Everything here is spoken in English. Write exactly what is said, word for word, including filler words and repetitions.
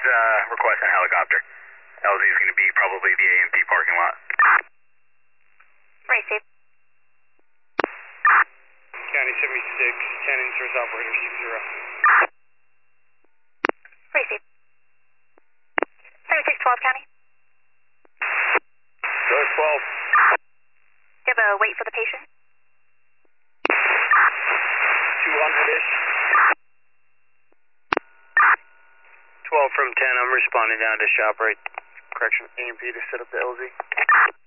uh, requesting a helicopter. L Z is going to be probably the A M P parking lot. Received. County seventy-six, ten in-source operator six zero. Received. seventy-six twelve County. Go twelve. You have a wait for the patient? two hundred-ish. twelve from ten, I'm responding down to shop right. Correction, A M P to set up the L Z.